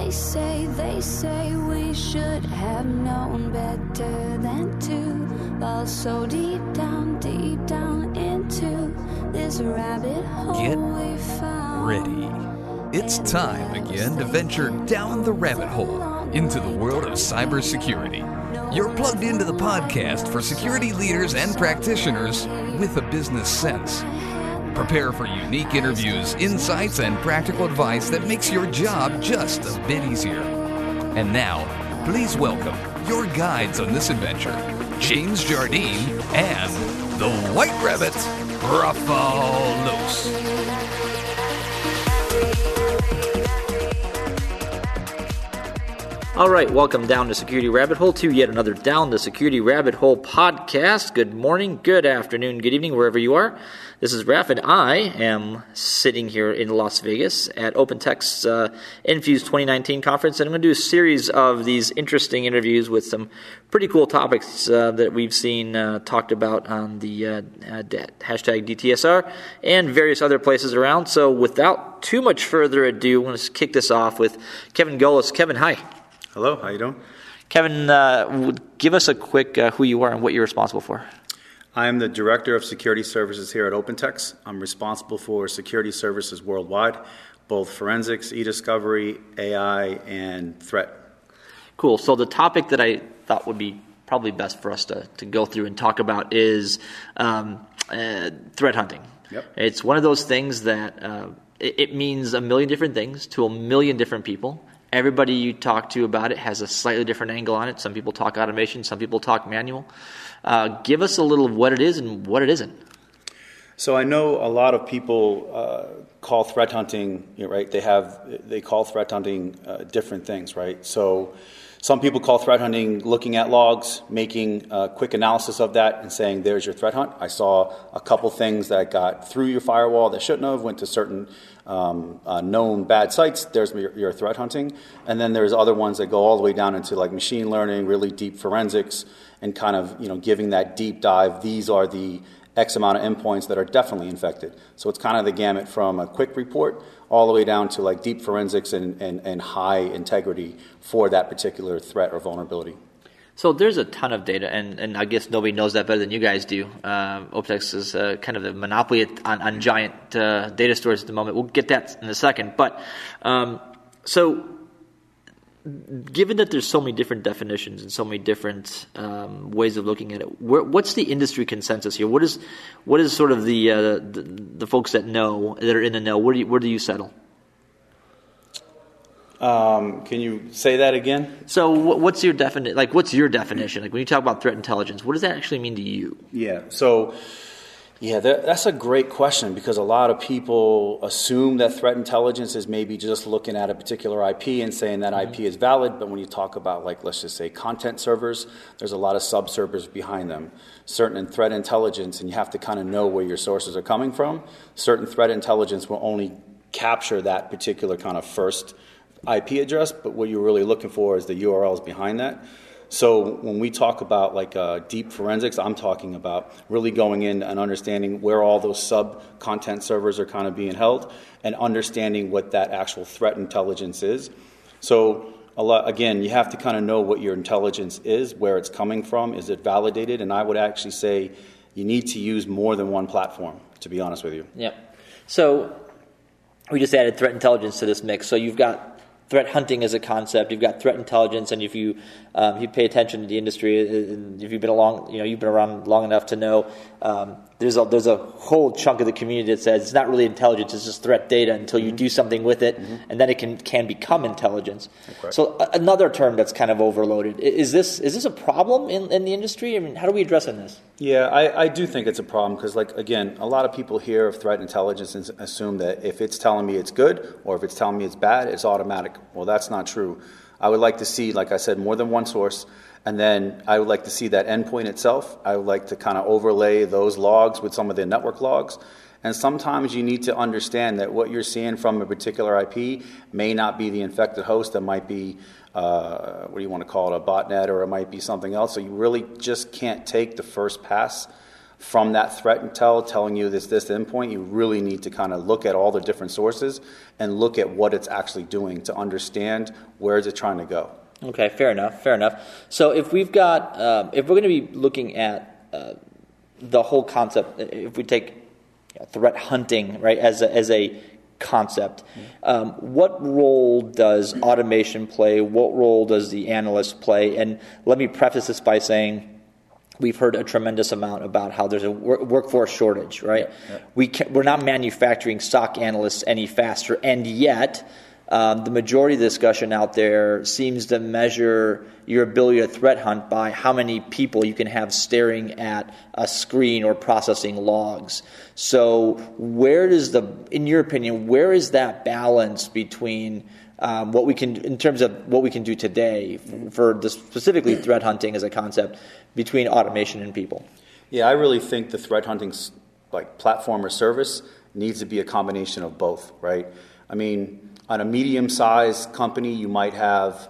They say we should have known better than to fall so deep down into this rabbit hole. Get we found. ready. It's time again to venture down the rabbit hole into the world of cybersecurity. You're plugged into the podcast for security leaders and practitioners with a business sense. Prepare for unique interviews, insights, and practical advice that makes your job just a bit easier. And now, please welcome your guides on this adventure, James Jardine and the White Rabbit, Rafael Luz. All right, welcome down to Security Rabbit Hole to yet another Down the Security Rabbit Hole podcast. Good morning, good afternoon, good evening, wherever you are. This is Raf, and I am sitting here in Las Vegas at OpenText's Infuse 2019 conference, and I'm going to do a series of these interesting interviews with some pretty cool topics that we've seen talked about on the hashtag DTSR and various other places around. So without too much further ado, I want to kick this off with Kevin Golis. Kevin, hi. Hello, how you doing? Kevin, give us a quick who you are and what you're responsible for. I'm the Director of Security Services here at OpenText. I'm responsible for security services worldwide, both forensics, e-discovery, AI, and threat. Cool. So the topic that I thought would be probably best for us to go through and talk about is threat hunting. Yep. It's one of those things that it means a million different things to a million different people. Everybody you talk to about it has a slightly different angle on it. Some people talk automation, some people talk manual. Give us a little of what it is and what it isn't. So I know a lot of people call threat hunting, right? They call threat hunting different things, right? So some people call threat hunting looking at logs, making a quick analysis of that, and saying, there's your threat hunt. I saw a couple things that got through your firewall that shouldn't have, went to certain known bad sites. There's your threat hunting. And then there's other ones that go all the way down into like machine learning, really deep forensics, and kind of giving that deep dive. These are the X amount of endpoints that are definitely infected. So it's kind of the gamut from a quick report all the way down to like deep forensics and high integrity for that particular threat or vulnerability. So there's a ton of data, and I guess nobody knows that better than you guys do. OpenText is kind of a monopoly on giant data stores at the moment. We'll get that in a second. But so given that there's so many different definitions and so many different ways of looking at it, what's the industry consensus here? What is sort of the folks that are in the know? Where do you settle? Can you say that again? So what's your definition? Like, what's your definition? Like, when you talk about threat intelligence, what does that actually mean to you? Yeah. So, that's a great question, because a lot of people assume that threat intelligence is maybe just looking at a particular IP and saying that IP is valid. But when you talk about, like, let's just say content servers, there's a lot of sub-servers behind them. Certain threat intelligence, and you have to kind of know where your sources are coming from. Certain threat intelligence will only capture that particular kind of first IP address, but what you're really looking for is the URLs behind that. So when we talk about like deep forensics, I'm talking about really going in and understanding where all those sub-content servers are kind of being held and understanding what that actual threat intelligence is. So again, you have to kind of know what your intelligence is, where it's coming from, is it validated? And I would actually say you need to use more than one platform, to be honest with you. Yep. So we just added threat intelligence to this mix. So you've got threat hunting as a concept. You've got threat intelligence, and if you pay attention to the industry, if you've been around long enough to know, there's a whole chunk of the community that says it's not really intelligence; it's just threat data until you do something with it, and then it can become intelligence. Okay. So another term that's kind of overloaded. Is this a problem in the industry? I mean, how do we address this? Yeah, I do think it's a problem because, like, again, a lot of people hear of threat intelligence and assume that if it's telling me it's good or if it's telling me it's bad, it's automatic. Well, that's not true. I would like to see, like I said, more than one source, and then I would like to see that endpoint itself. I would like to kind of overlay those logs with some of the network logs. And sometimes you need to understand that what you're seeing from a particular IP may not be the infected host. That might be, what do you want to call it, a botnet, or it might be something else. So you really just can't take the first pass from that threat intel telling you this endpoint, you really need to kind of look at all the different sources and look at what it's actually doing to understand where is it trying to go. Okay, fair enough. So if we've got, if we're going to be looking at the whole concept, if we take threat hunting, right, as a concept, what role does automation play? What role does the analyst play? And let me preface this by saying we've heard a tremendous amount about how there's a workforce shortage, right? Yeah. We're not manufacturing SOC analysts any faster, and yet the majority of the discussion out there seems to measure your ability to threat hunt by how many people you can have staring at a screen or processing logs. So in your opinion, where is that balance between what we can, in terms of what we can do today for specifically threat hunting as a concept, between automation and people? Yeah, I really think the threat hunting platform or service needs to be a combination of both, right? I mean, on a medium-sized company, you might have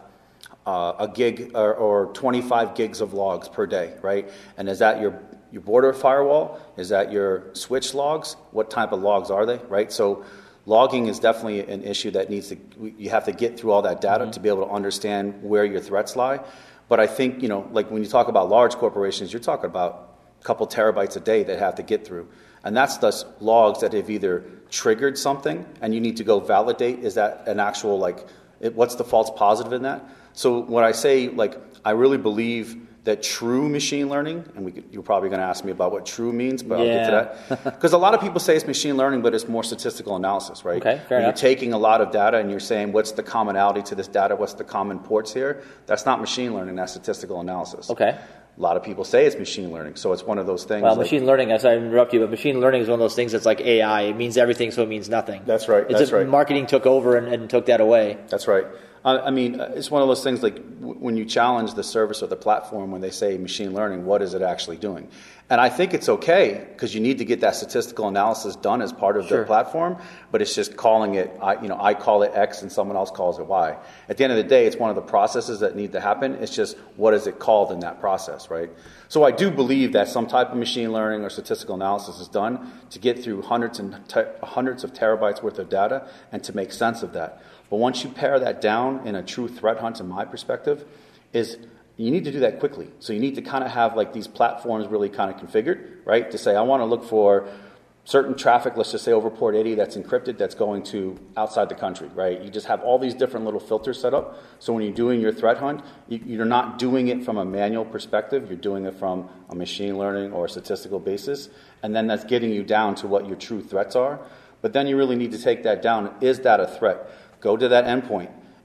a gig or 25 gigs of logs per day, right? And is that your border firewall? Is that your switch logs? What type of logs are they, right? So logging is definitely an issue that you have to get through all that data to be able to understand where your threats lie. But I think, like when you talk about large corporations, you're talking about a couple terabytes a day that have to get through. And that's thus logs that have either triggered something and you need to go validate, is that an actual, what's the false positive in that? So when I say, I really believe that true machine learning, and you're probably going to ask me about what true means, but I'll get to that. Because a lot of people say it's machine learning, but it's more statistical analysis, right? Okay, fair enough. You're taking a lot of data and you're saying, what's the commonality to this data? What's the common ports here? That's not machine learning, that's statistical analysis. Okay. A lot of people say it's machine learning, so it's one of those things. Well, machine learning, as I interrupt you, but machine learning is one of those things that's like AI. It means everything, so it means nothing. That's right. Marketing took over and took that away. That's right. I mean, it's one of those things when you challenge the service or the platform, when they say machine learning, what is it actually doing? And I think it's okay because you need to get that statistical analysis done as part of the platform, but it's just calling it, I call it X and someone else calls it Y. At the end of the day, it's one of the processes that need to happen. It's just what is it called in that process, right? So I do believe that some type of machine learning or statistical analysis is done to get through hundreds of terabytes worth of data and to make sense of that. But once you pare that down in a true threat hunt, in my perspective, is you need to do that quickly. So you need to kind of have these platforms really kind of configured, right? To say, I want to look for certain traffic, let's just say over port 80 that's encrypted, that's going to outside the country, right? You just have all these different little filters set up. So when you're doing your threat hunt, you're not doing it from a manual perspective. You're doing it from a machine learning or a statistical basis. And then that's getting you down to what your true threats are. But then you really need to take that down. Is that a threat? Go to that endpoint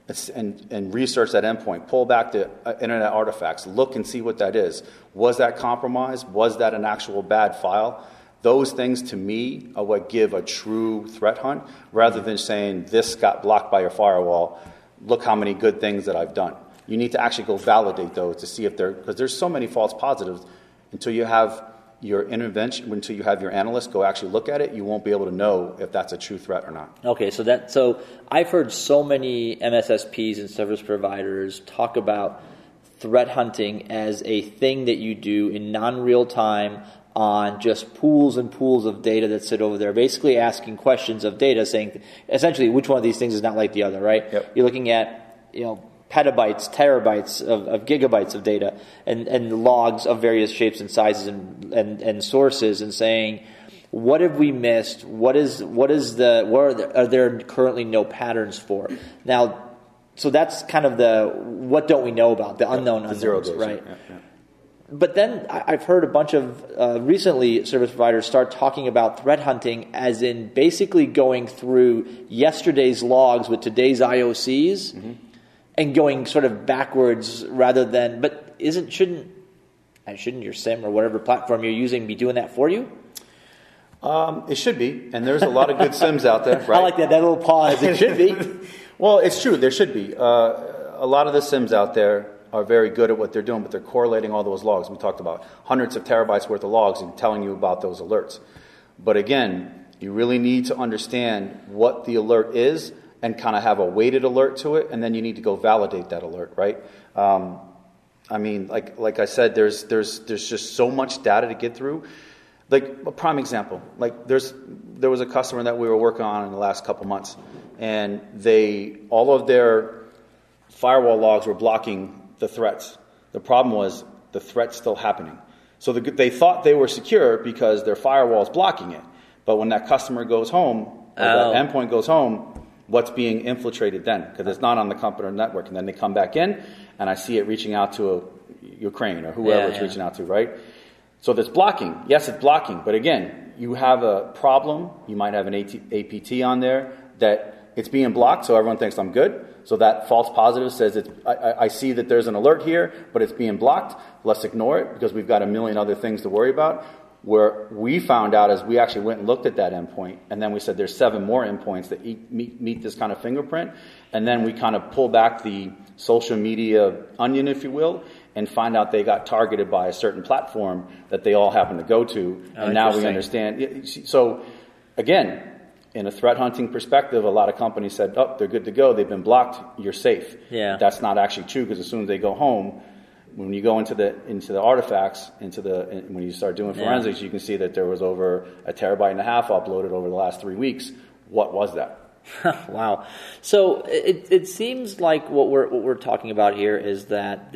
and research that endpoint. Pull back the internet artifacts. Look and see what that is. Was that compromised? Was that an actual bad file? Those things, to me, are what give a true threat hunt, rather than saying, this got blocked by your firewall. Look how many good things that I've done. You need to actually go validate those to see if because there's so many false positives. Until you have your intervention, until you have your analyst go actually look at it, you won't be able to know if that's a true threat or not. Okay, so I've heard so many MSSPs and service providers talk about threat hunting as a thing that you do in non-real time on just pools and pools of data that sit over there, basically asking questions of data, saying essentially which one of these things is not like the other, right? Yep. You're looking at, petabytes, terabytes of gigabytes of data and logs of various shapes and sizes and sources, and saying, what have we missed? Are there currently no patterns for? Now, so that's kind of the what don't we know about, the unknown unknowns, zero days, right? Yeah. But then I've heard a bunch of recently service providers start talking about threat hunting as in basically going through yesterday's logs with today's IOCs and going sort of backwards rather than. But shouldn't your SIM or whatever platform you're using be doing that for you? It should be, and there's a lot of good SIMs out there, right? I like that little pause. It should be. Well, it's true. There should be. A lot of the SIMs out there are very good at what they're doing, but they're correlating all those logs. We talked about hundreds of terabytes worth of logs and telling you about those alerts. But again, you really need to understand what the alert is and kind of have a weighted alert to it, and then you need to go validate that alert, right? I mean, like I said, there's just so much data to get through. Like a prime example, like there was a customer that we were working on in the last couple months, and all of their firewall logs were blocking the threats. The problem was the threat's still happening. So they thought they were secure because their firewall is blocking it. But when that customer goes home, or that endpoint goes home, what's being infiltrated then? Because it's not on the company network. And then they come back in, and I see it reaching out to Ukraine or whoever it's reaching out to, right? So there's blocking. Yes, it's blocking. But again, you have a problem. You might have an APT on there that it's being blocked, so everyone thinks I'm good. So that false positive says, I see that there's an alert here, but it's being blocked. Let's ignore it because we've got a million other things to worry about. Where we found out is we actually went and looked at that endpoint, and then we said there's 7 more endpoints that meet this kind of fingerprint. And then we kind of pull back the social media onion, if you will, and find out they got targeted by a certain platform that they all happen to go to. And now we understand. So, again, in a threat hunting perspective, a lot of companies said, oh, they're good to go. They've been blocked. You're safe. Yeah. That's not actually true because as soon as they go home, when you go into the artifacts, when you start doing forensics, you can see that there was over 1.5 terabytes uploaded over the last 3 weeks. What was that? Wow. So it seems like what we're talking about here is that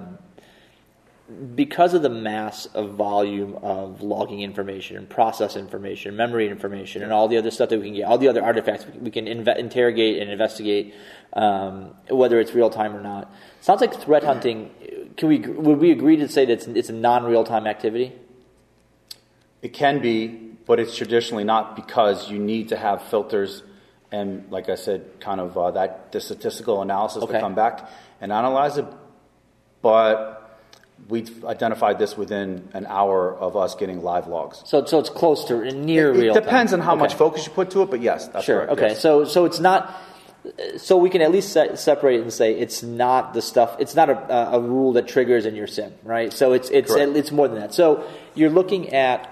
because of the mass of volume of logging information and process information, memory information, and all the other stuff that we can get, all the other artifacts we can interrogate and investigate, whether it's real time or not. Sounds like threat hunting. Would we agree to say that it's a non-real time activity? It can be, but it's traditionally not because you need to have filters and, like I said, kind of the statistical analysis to come back and analyze it. But we've identified this within an hour of us getting live logs. So it's close to near real time. It depends on how much focus you put to it, but yes, that's sure. correct. Okay, yes. so it's not. So we can at least separate it and say it's not the stuff. It's not a rule that triggers in your SIM, right? So it's more than that. So you're looking at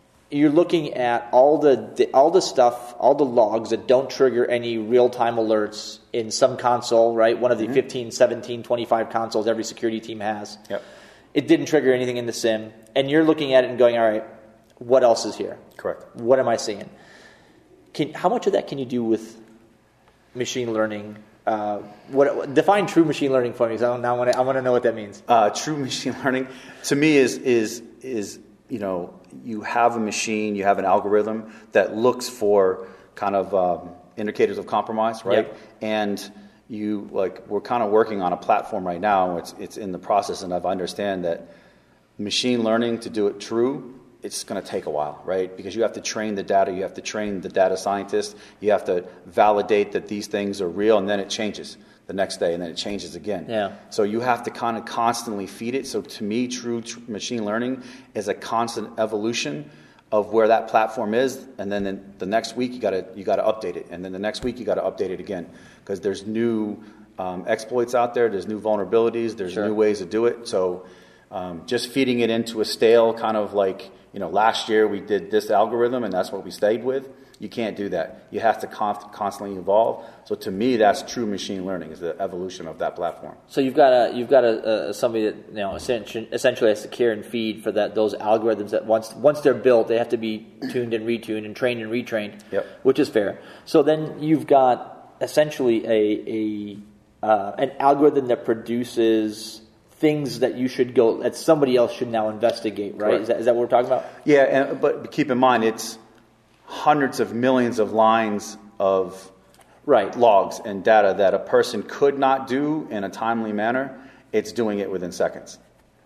all the stuff, all the logs that don't trigger any real-time alerts in some console, right? One of the 15, 17, 25 consoles every security team has. Yep. It didn't trigger anything in the SIM, and you're looking at it and going, all right, what else is here? Correct. What am I seeing? How much of that can you do with machine learning? Define true machine learning for me, because I want to know what that means. True machine learning, to me, is you have a machine, you have an algorithm that looks for kind of indicators of compromise, right? Yep. And we're kind of working on a platform right now. It's in the process, and I understand that machine learning, to do it true, it's going to take a while, right? Because you have to train the data, you have to train the data scientists, you have to validate that these things are real, and then it changes the next day, and then it changes again. Yeah. So you have to kind of constantly feed it. So to me, true machine learning is a constant evolution of where that platform is, and then the next week you got to update it, and then the next week you got to update it again, because there's new exploits out there, there's new vulnerabilities, there's new ways to do it. So just feeding it into a stale kind of like, last year we did this algorithm and that's what we stayed with. You can't do that. You have to constantly evolve. So to me, that's true machine learning, is the evolution of that platform. So you've got somebody that essentially has to care and feed for those algorithms that once they're built, they have to be tuned and retuned and trained and retrained, which is fair. So then you've got essentially an algorithm that produces things that somebody else should now investigate, right? Is that what we're talking about? Yeah, but keep in mind, it's hundreds of millions of lines of logs and data that a person could not do in a timely manner. It's doing it within seconds.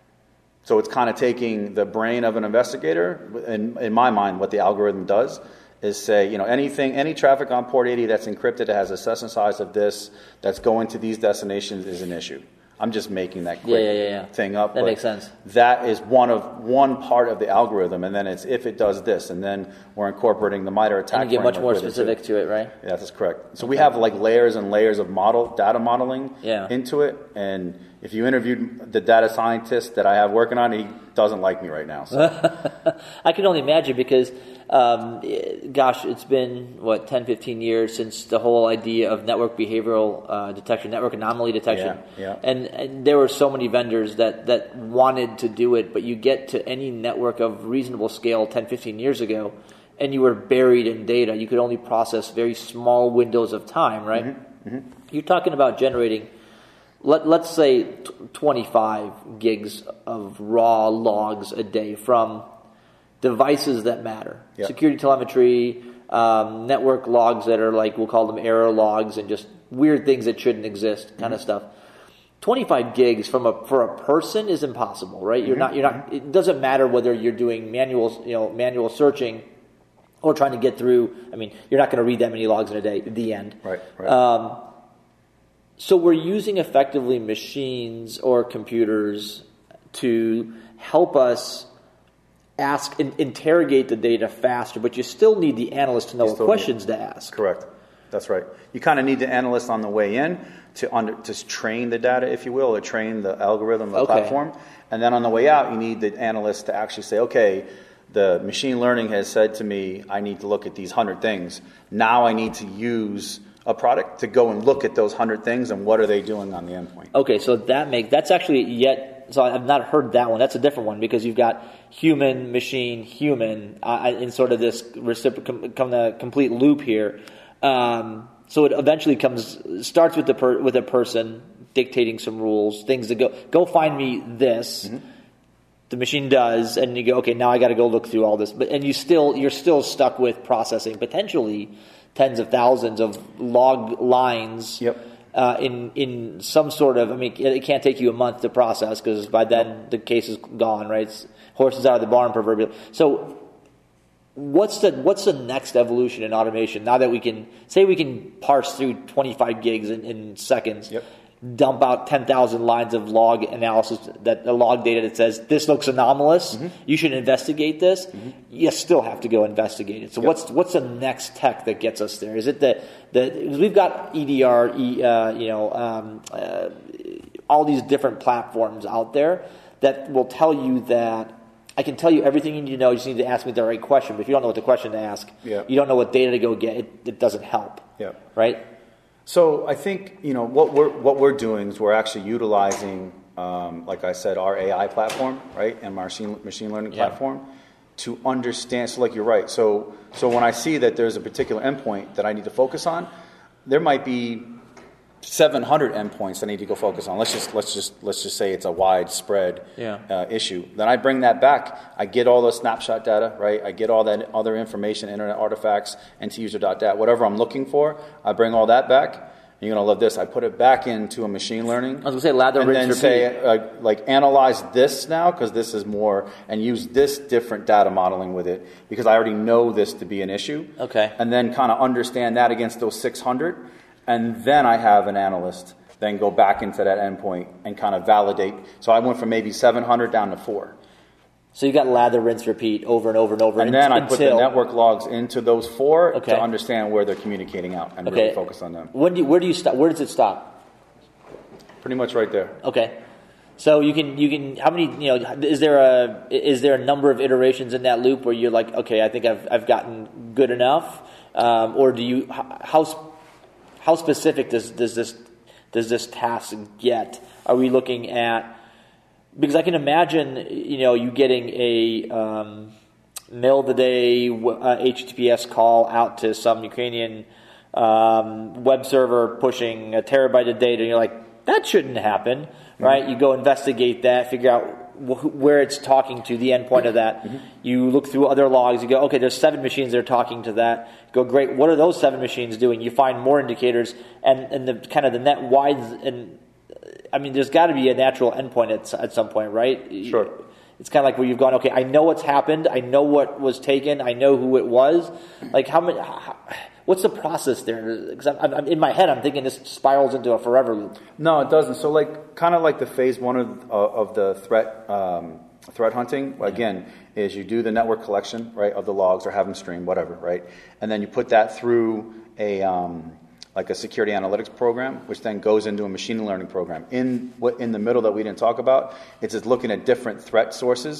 So it's kind of taking the brain of an investigator. In my mind, what the algorithm does is say, any traffic on port 80 that's encrypted, that has a session size of this, that's going to these destinations is an issue. I'm just making that quick thing up. That makes sense. That is one part of the algorithm, and then it's if it does this, and then we're incorporating the MITRE attack. And you get much more specific to it, right? Yeah, that's correct. So we have like layers and layers of data modeling into it, and if you interviewed the data scientist that I have working on it, he doesn't like me right now. So. I can only imagine because Gosh, it's been, 10, 15 years since the whole idea of network behavioral detection, network anomaly detection. Yeah. And there were so many vendors that wanted to do it, but you get to any network of reasonable scale 10, 15 years ago, and you were buried in data. You could only process very small windows of time, right? Mm-hmm. You're talking about generating, let's say, 25 gigs of raw logs a day from devices that matter. Yep. Security telemetry, network logs that are like, we'll call them error logs, and just weird things that shouldn't exist kind of stuff. 25 gigs for a person is impossible, right? You're not. It doesn't matter whether you're doing manual searching or trying to get through. I mean, you're not going to read that many logs in a day at the end. Right. So we're using effectively machines or computers to help us interrogate the data faster, but you still need the analyst to know what questions to ask. Correct. That's right. You kind of need the analyst on the way in to train the data, if you will, or train the algorithm, the platform. And then on the way out, you need the analyst to actually say, okay, the machine learning has said to me, I need to look at these 100 things. Now I need to use a product to go and look at those 100 things and what are they doing on the endpoint. Okay, so that's actually so I've not heard that one. That's a different one because you've got human, machine, human in sort of this complete loop here. So it eventually starts with with a person dictating some rules, things to go find me this. Mm-hmm. The machine does, and you go, okay, now I got to go look through all this. You're still stuck with processing potentially tens of thousands of log lines. Yep. In some sort of, it can't take you a month to process because by then the case is gone, right? It's horses out of the barn, proverbially. So, what's the next evolution in automation? Now that we can parse through 25 gigs in seconds, yep. Dump out 10,000 lines of log analysis, log data that says this looks anomalous. Mm-hmm. You should investigate this. Mm-hmm. You still have to go investigate it. So yep. what's the next tech that gets us there? Is it we've got EDR, all these different platforms out there that will tell you that I can tell you everything you need to know. You just need to ask me the right question. But if you don't know what the question to ask, yep. You don't know what data to go get. It doesn't help. Yep. Right. So I think what we're doing is we're actually utilizing, like I said, our AI platform, right, and our machine learning platform to understand. So, like you're right. So when I see that there's a particular endpoint that I need to focus on, there might be 700 endpoints I need to go focus on. Let's just say it's a widespread issue. Then I bring that back. I get all the snapshot data, right? I get all that other information, internet artifacts, ntuser.dat, whatever I'm looking for. I bring all that back. And you're gonna love this. I put it back into a machine learning. I was gonna say lather, rinse, and then say analyze this now because this is more, and use this different data modeling with it because I already know this to be an issue. Okay. And then kind of understand that against those 600. And then I have an analyst then go back into that endpoint and kind of validate. So I went from maybe 700 down to 4. So you got lather, rinse, repeat over and over and over. And then I put the network logs into those 4 to understand where they're communicating out and really focus on them. Where do you stop? Where does it stop? Pretty much right there. Okay. So you can how many is there a number of iterations in that loop where you're like, okay, I think I've gotten good enough, or do you how specific does this task get? Are we looking at, because I can imagine you getting a middle of the day HTTPS call out to some Ukrainian web server pushing a terabyte of data, and you're like, that shouldn't happen, right? Mm-hmm. You go investigate that, figure out where it's talking to, the endpoint of that. Mm-hmm. You look through other logs. You go, okay, there's 7 machines that are talking to that. You go, great. What are those 7 machines doing? You find more indicators, and the kind of the net widens. And there's got to be a natural endpoint at some point, right? Sure. It's kind of like where you've gone, okay, I know what's happened. I know what was taken. I know who it was. Like what's the process there? Because I'm in my head, I'm thinking this spirals into a forever loop. No, it doesn't. So kind of like the phase 1 of the threat hunting, again, is you do the network collection, right, of the logs or have them stream, whatever, right? And then you put that through a security analytics program, which then goes into a machine learning program. In the middle that we didn't talk about, it's just looking at different threat sources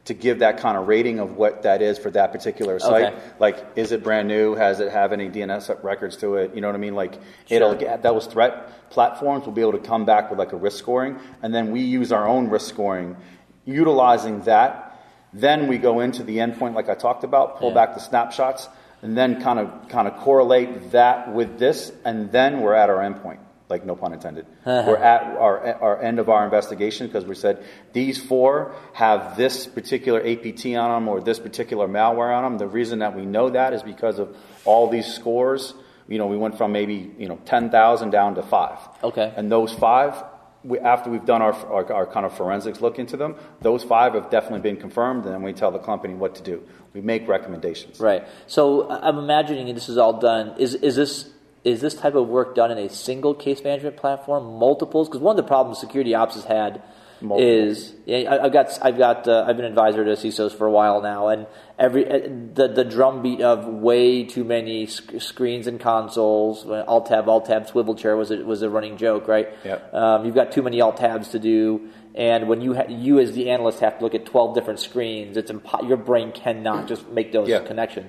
to give that kind of rating of what that is for that particular site. Okay. Like, is it brand new? Has it have any DNS records to it? You know what I mean? Like, it'll get those threat platforms will be able to come back with like a risk scoring, and then we use our own risk scoring, utilizing that. Then we go into the endpoint, like I talked about, pull back the snapshots, and then kind of correlate that with this, and then we're at our endpoint. Like, no pun intended. We're at our end of our investigation because we said these 4 have this particular APT on them or this particular malware on them. The reason that we know that is because of all these scores. We went from maybe 10,000 down to 5. Okay. And those 5, after we've done our kind of forensics look into them, those 5 have definitely been confirmed, and then we tell the company what to do. We make recommendations. Right. So I'm imagining this is all done. Is this type of work done in a single case management platform, multiples? Because one of the problems security ops has had is I've been advisor to CISOs for a while now, and the drumbeat of way too many screens and consoles, alt tab, swivel chair was a running joke, right? Yep. You've got too many alt tabs to do, and when you as the analyst have to look at 12 different screens, your brain cannot just make those connections.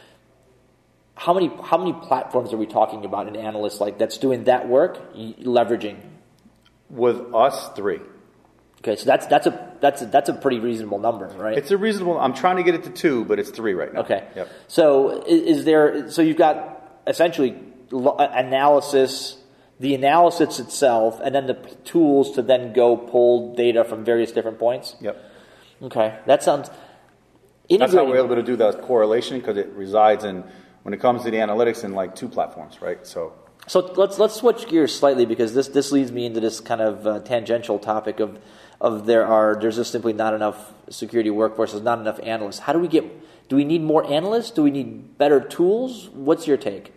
How many platforms are we talking about in analysts that's doing that work, leveraging? With us, 3. Okay, so that's a pretty reasonable number, right? It's a reasonable. I'm trying to get it to 2, but it's 3 right now. Okay. Yep. So so you've got essentially analysis, the analysis itself, and then the tools to then go pull data from various different points. Yep. Okay, that sounds. That's how we're able to do that correlation, because it resides in, when it comes to the analytics, in like 2 platforms, right? So let's switch gears slightly, because this leads me into this kind of tangential topic of there's just simply not enough security workforces, not enough analysts. How do we need more analysts? Do we need better tools? What's your take?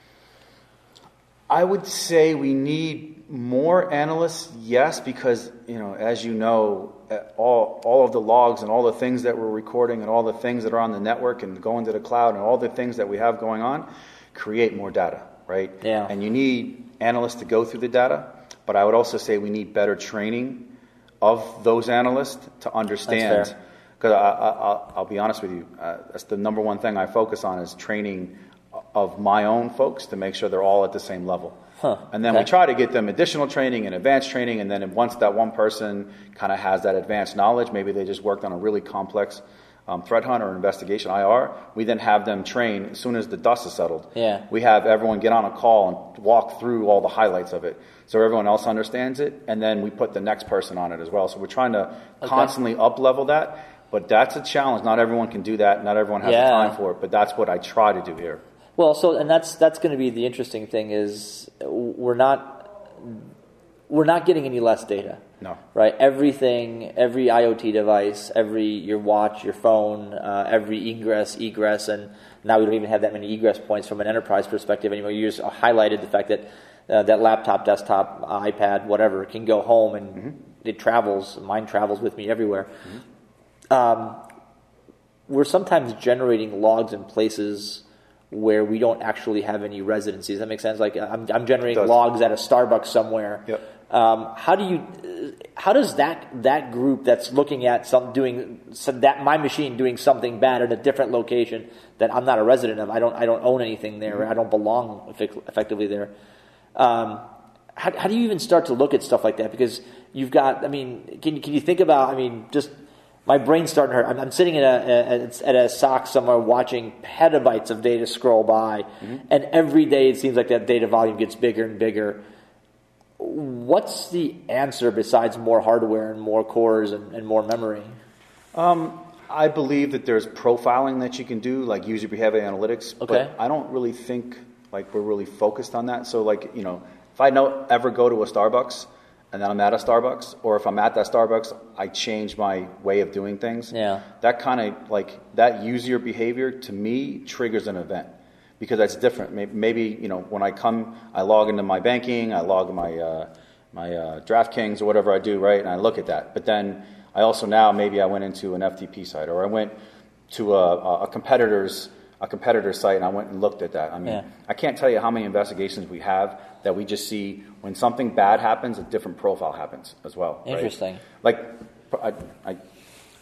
I would say we need more analysts, yes, because, as you know, all of the logs and all the things that we're recording and all the things that are on the network and going to the cloud and all the things that we have going on create more data, right? Yeah. And you need analysts to go through the data, but I would also say we need better training of those analysts to understand. Because I'll be honest with you, that's the number one thing I focus on, is training of my own folks to make sure they're all at the same level. And then we try to get them additional training and advanced training, and then once that one person kind of has that advanced knowledge, maybe they just worked on a really complex threat hunt or investigation IR, we then have them train as soon as the dust is settled. Yeah. We have everyone get on a call and walk through all the highlights of it so everyone else understands it, and then we put the next person on it as well. So we're trying to constantly up-level that, but that's a challenge. Not everyone can do that. Not everyone has the time for it, but that's what I try to do here. Well, and that's going to be the interesting thing, is we're not getting any less data. No. Right? Everything, every IoT device, your watch, your phone, every egress, and now we don't even have that many egress points from an enterprise perspective anymore. You just highlighted the fact that that laptop, desktop, iPad, whatever, can go home and it travels. Mine travels with me everywhere. We're sometimes generating logs in places where we don't actually have any residencies. That makes sense? Like I'm generating logs at a Starbucks somewhere. Yep. How does that group that's looking at my machine doing something bad at a different location that I'm not a resident of, I don't own anything there, I don't belong effectively there. How do you even start to look at stuff like that? Because you've got, can you think about, just my brain's starting to hurt. I'm sitting at a SOC somewhere watching petabytes of data scroll by, and every day it seems like that data volume gets bigger and bigger. What's the answer besides more hardware and more cores and more memory? I believe that there's profiling that you can do, like user behavior analytics, but I don't really think we're really focused on that. So if I ever go to a Starbucks and then I'm at a Starbucks, or if I'm at that Starbucks, I change my way of doing things. Yeah. That kind of that user behavior to me triggers an event, because that's different. Maybe when I come, I log into my banking, I log in my DraftKings or whatever I do, right, and I look at that. But then I also maybe I went into an FTP site, or I went to a competitor's site and I went and looked at that. I can't tell you how many investigations we have that we just see when something bad happens, a different profile happens as well. Interesting. Right?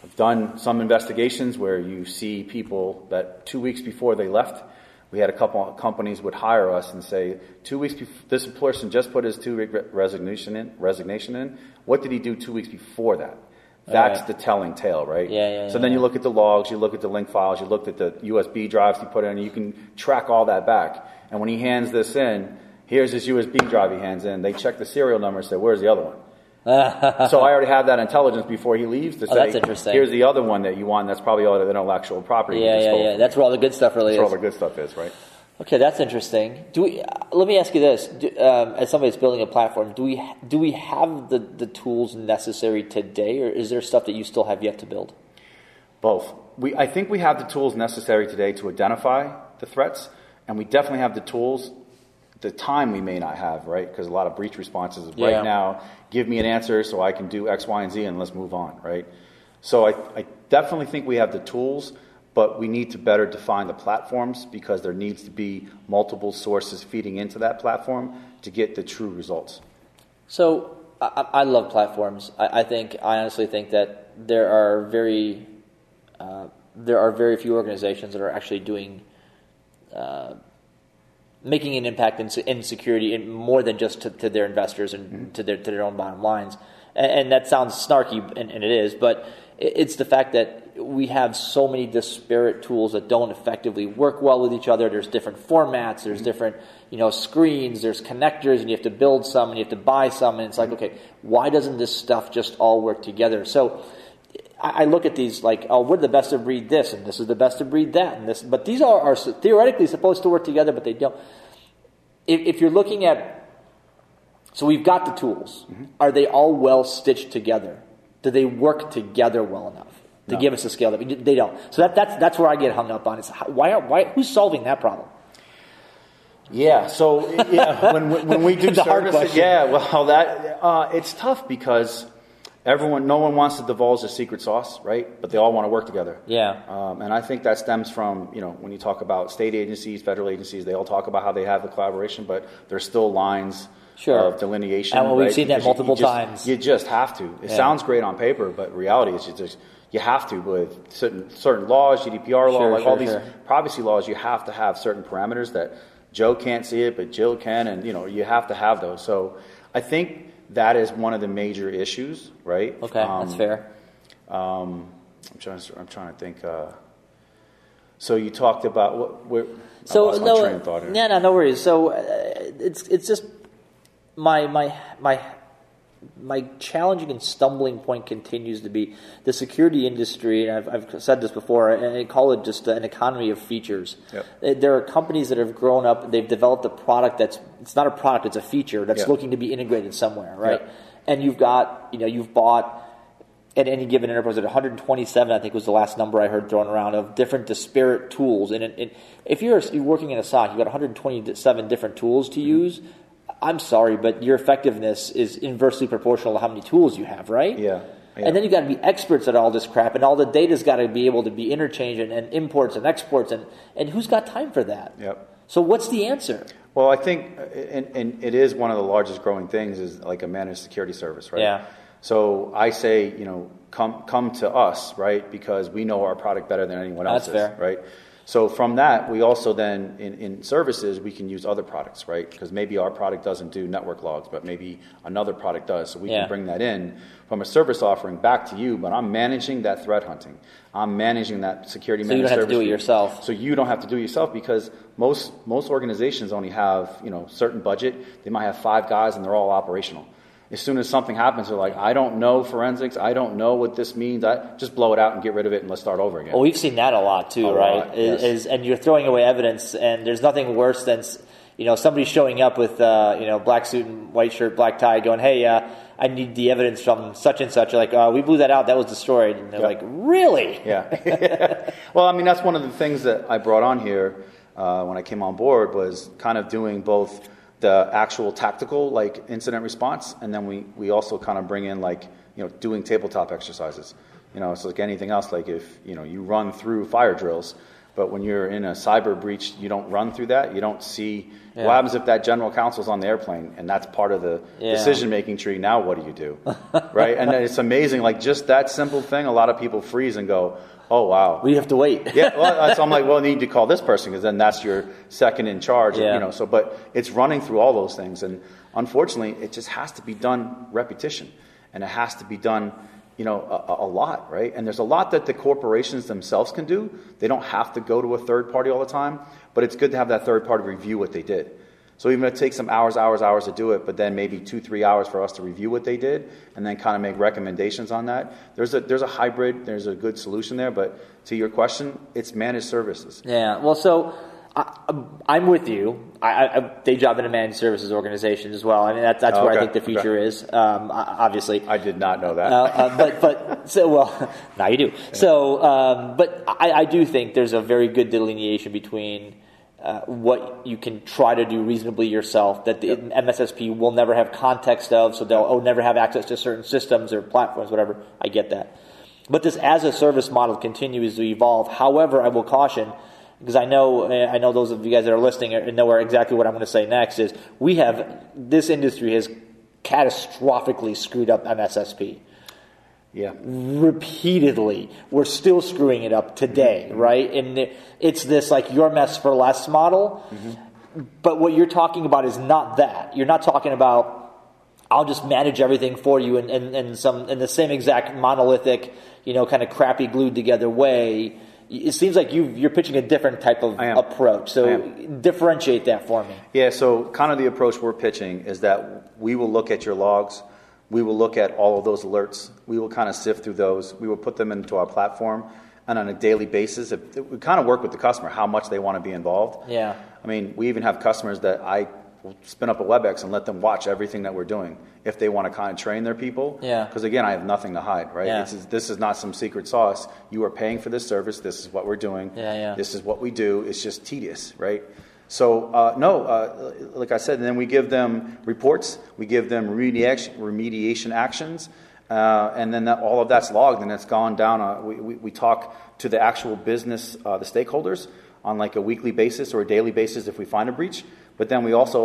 I've done some investigations where you see people that 2 weeks before they left, we had a couple of companies would hire us and say, 2 weeks before, this person just put his 2-week resignation in. What did he do 2 weeks before that? That's the telling tale, right? So then you look at the logs, you look at the link files, you look at the USB drives he put in, and you can track all that back. And when he hands this in, here's his USB drive he hands in. They check the serial number and say, where's the other one? So I already have that intelligence before he leaves to say, that's interesting. Here's the other one that you want. That's probably all the intellectual property. Yeah. That's where all the good stuff really is. That's where all the good stuff is, right? Okay, that's interesting. Let me ask you this: as somebody that's building a platform, do we have the tools necessary today, or is there stuff that you still have yet to build? Both. I think we have the tools necessary today to identify the threats, and we definitely have the tools. The time we may not have, right? Because a lot of breach responses is right now, give me an answer so I can do X, Y, and Z, and let's move on, right? So I definitely think we have the tools, but we need to better define the platforms because there needs to be multiple sources feeding into that platform to get the true results. So I love platforms. I honestly think that there are very few organizations that are actually doing making an impact in security, in more than just to their investors and to their own bottom lines. And that sounds snarky, and it is, but it's the fact that we have so many disparate tools that don't effectively work well with each other. There's different formats, there's different screens, there's connectors, and you have to build some, and you have to buy some, and it's like, okay, why doesn't this stuff just all work together? So I look at these like, oh, we're the best of breed this, and this is the best of breed that, and this. But these are theoretically supposed to work together, but they don't. If you're looking at, so we've got the tools. Are they all well stitched together? Do they work together well enough to give us a scale that they don't? So that's where I get hung up on. Is why who's solving that problem? Yeah. So when we do services, it's tough because no one wants to divulge the secret sauce, right? But they all want to work together. Yeah. And I think that stems from, when you talk about state agencies, federal agencies, they all talk about how they have the collaboration, but there's still lines of delineation. And we've seen that multiple times. You just have to. It sounds great on paper, but reality is you have to with certain laws, GDPR law, all these privacy laws. You have to have certain parameters that Joe can't see it, but Jill can, and you have to have those. So I think that is one of the major issues, right? Okay, that's fair. I'm trying to think. So you talked about what? I lost my train of thought here. No worries. So it's just my challenging and stumbling point continues to be the security industry, and I've said this before, and I call it just an economy of features. Yep. There are companies that have grown up, they've developed a product it's not a product, it's a feature that's looking to be integrated somewhere, right? Yep. And you've bought at any given enterprise at 127, I think was the last number I heard thrown around, of different disparate tools. And if you're working in a SOC, you've got 127 different tools to use. I'm sorry, but your effectiveness is inversely proportional to how many tools you have, right? Yeah. And then you've got to be experts at all this crap, and all the data's got to be able to be interchanged and imports and exports, and who's got time for that? Yep. So what's the answer? Well, I think, and it is one of the largest growing things, is like a managed security service, right? Yeah. So I say, come to us, right? Because we know our product better than anyone else. That's fair. Right? So from that, we also then, in services, we can use other products, right? Because maybe our product doesn't do network logs, but maybe another product does. So we can bring that in from a service offering back to you, but I'm managing that threat hunting. I'm managing that security managed service. So you don't have to do it yourself. So you don't have to do it yourself, because most organizations only have, certain budget. They might have 5 guys and they're all operational. As soon as something happens, they're like, I don't know forensics. I don't know what this means. Just blow it out and get rid of it and let's start over again. Well, we've seen that a lot too, right? Yes. And you're throwing away evidence, and there's nothing worse than somebody showing up with black suit and white shirt, black tie, going, hey, I need the evidence from such and such. You're like, we blew that out. That was destroyed. And they're like, really? Yeah. Well, I mean, that's one of the things that I brought on here when I came on board, was kind of doing both the actual tactical, like incident response, and then we also kind of bring in doing tabletop exercises. It's like anything else. Like if you run through fire drills, But when you're in a cyber breach, you don't run through that. You don't see what happens if that general counsel's on the airplane and that's part of the decision-making tree. Now what do you do? Right? And it's amazing. Like just that simple thing, a lot of people freeze and go, oh, wow. We have to wait. So I'm like, well, you need to call this person because then that's your second in charge. Yeah. But it's running through all those things. And unfortunately, it just has to be done repetition. And it has to be done a lot, right? And there's a lot that the corporations themselves can do. They don't have to go to a third party all the time, but it's good to have that third party review what they did. So even if it takes some hours to do it, but then maybe 2-3 hours for us to review what they did and then kind of make recommendations on that. There's a hybrid, there's a good solution there, but to your question, it's managed services. Yeah, well, so I'm with you. I day job in a managed services organization as well. I mean, that's where I think the future is. Obviously, I did not know that. but so well now you do. Yeah. So, but I do think there's a very good delineation between what you can try to do reasonably yourself that the MSSP will never have context of, so they'll never have access to certain systems or platforms, whatever. I get that. But this as a service model continues to evolve. However, I will caution, because I know those of you guys that are listening and know exactly what I'm going to say next is this industry has catastrophically screwed up MSSP. Yeah. Repeatedly. We're still screwing it up today, right? And it's this like your mess for less model. Mm-hmm. But what you're talking about is not that. You're not talking about I'll just manage everything for you in the same exact monolithic, kind of crappy glued together way. It seems like you're pitching a different type of approach. So differentiate that for me. Yeah, so kind of the approach we're pitching is that we will look at your logs. We will look at all of those alerts. We will kind of sift through those. We will put them into our platform. And on a daily basis, we kind of work with the customer, how much they want to be involved. Yeah. I mean, we even have customers that I will spin up a WebEx and let them watch everything that we're doing if they want to kind of train their people. Yeah. Because, again, I have nothing to hide, right? Yeah. This is not some secret sauce. You are paying for this service. This is what we're doing. Yeah. This is what we do. It's just tedious, right? So, like I said, and then we give them reports, we give them remediation actions, and then all of that's logged and it's gone down. We talk to the actual business, the stakeholders, on like a weekly basis or a daily basis if we find a breach. But then we also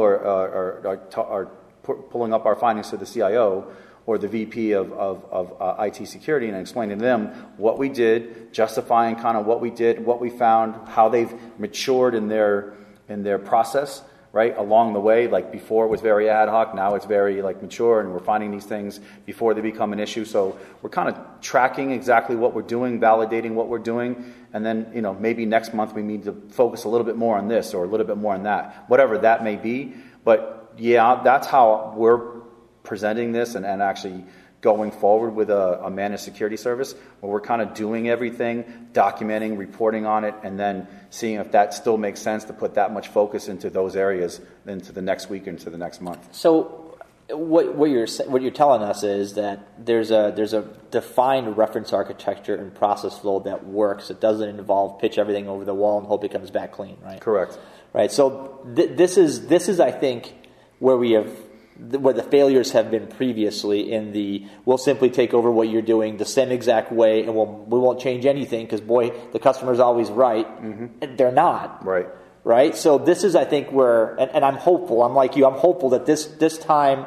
are pulling up our findings to the CIO or the VP of IT security and explaining to them what we did, justifying kind of what we did, what we found, how they've matured in their process, right, along the way. Like before it was very ad hoc, now it's very like mature, and we're finding these things before they become an issue. So we're kind of tracking exactly what we're doing, validating what we're doing, and then maybe next month we need to focus a little bit more on this or a little bit more on that, whatever that may be. But yeah, that's how we're presenting this and actually going forward with a managed security service where we're kind of doing everything, documenting, reporting on it, and then seeing if that still makes sense to put that much focus into those areas into the next week, into the next month. So what you're telling us is that there's a defined reference architecture and process flow that works. It doesn't involve pitch everything over the wall and hope it comes back clean, right? Correct. Right. So this is I think where the failures have been previously in we'll simply take over what you're doing the same exact way and we won't change anything because, boy, the customer's always right. Mm-hmm. And they're not. Right? So this is, I think, where, and I'm hopeful, I'm like you, I'm hopeful that this time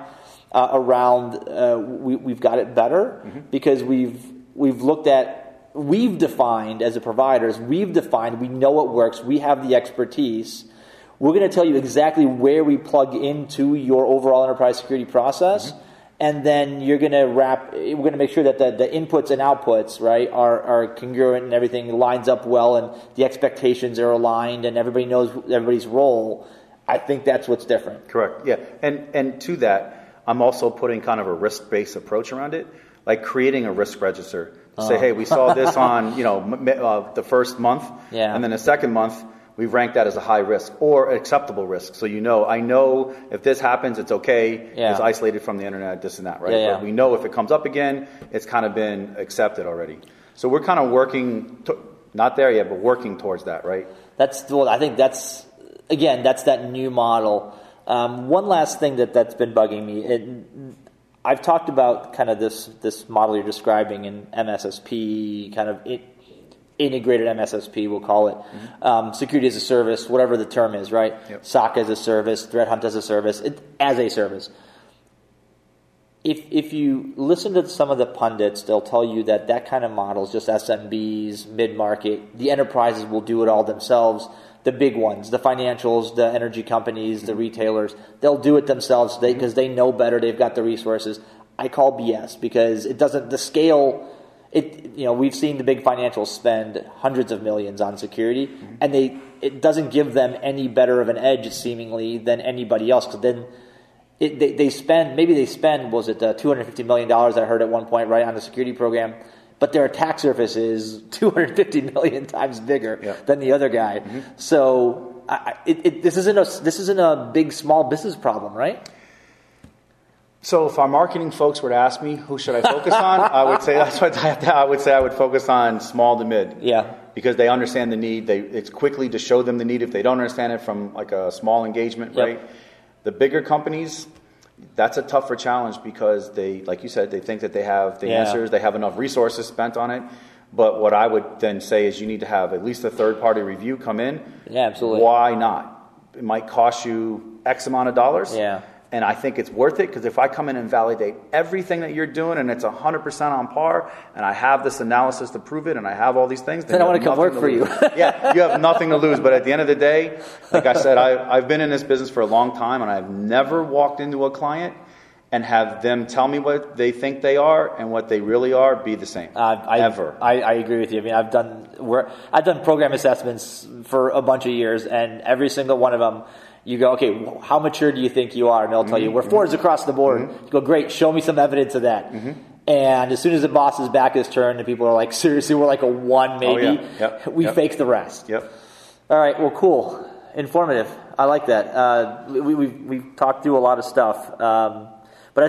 around we've got it better because we've looked at, we've defined as a providers, we know what works, we have the expertise. We're going to tell you exactly where we plug into your overall enterprise security process, and then we're going to make sure that the inputs and outputs, right, are congruent and everything lines up well and the expectations are aligned and everybody knows everybody's role. I think that's what's different. Correct. Yeah. And to that, I'm also putting kind of a risk-based approach around it, like creating a risk register. Say, hey, we saw this on, the first month, and then the second month, we've ranked that as a high risk or acceptable risk. So I know if this happens, it's okay. It's isolated from the internet, this and that, right? But we know if it comes up again, it's kind of been accepted already. So we're kind of working, not there yet, but working towards that, right? I think that's that new model. One last thing that's been bugging me. I've talked about kind of this model you're describing in MSSP, kind of integrated MSSP, we'll call it, security as a service, whatever the term is, right? Yep. SOC as a service, threat hunt as a service, as a service. If you listen to some of the pundits, they'll tell you that kind of model is just SMBs, mid-market. The enterprises will do it all themselves. The big ones, the financials, the energy companies, the retailers, they'll do it themselves because they know better. They've got the resources. I call BS because it doesn't, the scale, we've seen the big financials spend hundreds of millions on security, and it doesn't give them any better of an edge, seemingly, than anybody else. Because then they spend, was it $250 million, I heard at one point, right, on the security program, but their attack surface is 250 million times bigger than the other guy. So this isn't a big small business problem, right? So if our marketing folks were to ask me who should I focus on, I would say I would focus on small to mid. Yeah. Because they understand the need. It's quickly to show them the need if they don't understand it from like a small engagement, right? The bigger companies, that's a tougher challenge because they, like you said, they think that they have the answers, they have enough resources spent on it. But what I would then say is you need to have at least a third-party review come in. Yeah, absolutely. Why not? It might cost you X amount of dollars. Yeah. And I think it's worth it because if I come in and validate everything that you're doing and it's 100% on par and I have this analysis to prove it and I have all these things, then I want to come work for you. Yeah, you have nothing to lose. But at the end of the day, like I said, I've been in this business for a long time and I've never walked into a client and have them tell me what they think they are and what they really are be the same. Ever. I agree with you. I mean, I've done program assessments for a bunch of years, and every single one of them, you go, okay, how mature do you think you are? And they'll tell you, we're 4s across the board. You go, great, show me some evidence of that. And as soon as the boss's back is turned and people are like, seriously, we're like a 1 maybe, we fake the rest. Yep. All right, well, cool. Informative. I like that. We've talked through a lot of stuff. But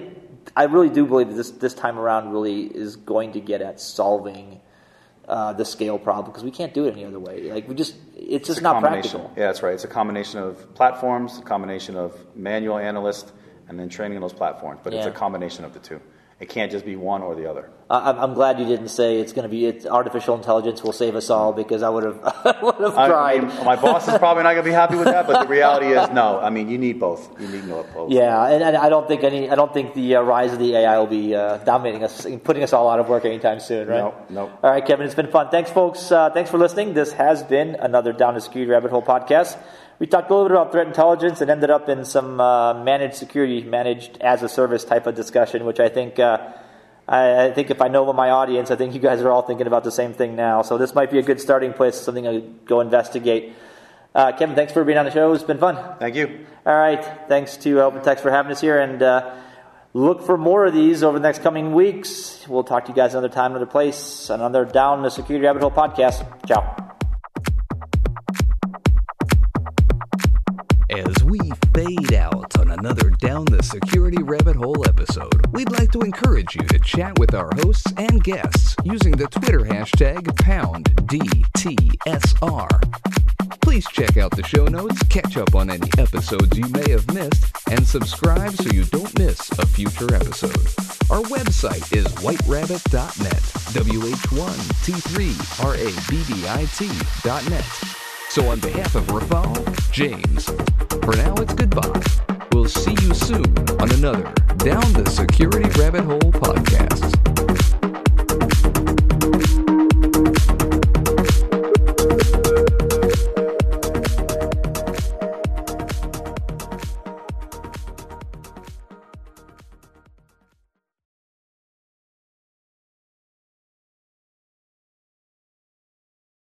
I really do believe that this time around really is going to get at solving the scale problem because we can't do it any other way. Like it's just not practical. Yeah, that's right. It's a combination of platforms, a combination of manual analysts, and then training on those platforms. But it's a combination of the two. It can't just be one or the other. I'm glad you didn't say it's artificial intelligence will save us all because I would have cried. My boss is probably not going to be happy with that, but the reality is no. I mean, you need both. You need both. Yeah, and I don't think the rise of the AI will be dominating us, putting us all out of work anytime soon, right? No. All right, Kevin, it's been fun. Thanks, folks. Thanks for listening. This has been another Down the Security Rabbit Hole podcast. We talked a little bit about threat intelligence and ended up in some managed security, managed as a service type of discussion, which I think if I know my audience, I think you guys are all thinking about the same thing now. So this might be a good starting place, something to go investigate. Kevin, thanks for being on the show. It's been fun. Thank you. All right. Thanks to OpenText for having us here. And look for more of these over the next coming weeks. We'll talk to you guys another time, another place, another Down the Security Rabbit Hole podcast. Ciao. As we fade out on another Down the Security Rabbit Hole episode, we'd like to encourage you to chat with our hosts and guests using the Twitter hashtag #DTSR. Please check out the show notes, catch up on any episodes you may have missed, and subscribe so you don't miss a future episode. Our website is whiterabbit.net, WH1T3RABBIT.net. So on behalf of Rafal, James, for now it's goodbye. We'll see you soon on another Down the Security Rabbit Hole podcast.